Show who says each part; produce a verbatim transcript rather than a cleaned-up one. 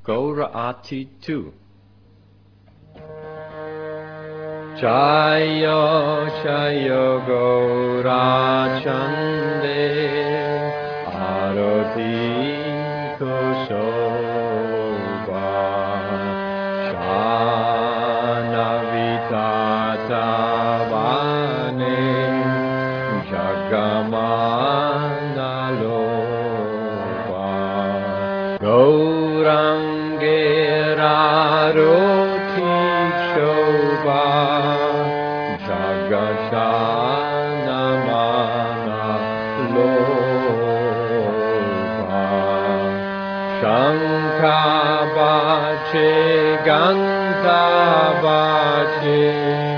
Speaker 1: Gaura Arti two. Chayo Chayo Gaura Chande Arati Kosoba Shana Vitata Vane Jagamana Loba Gaurangera Roti Shoba Jagashana Mana Loba Shankabache Gantabache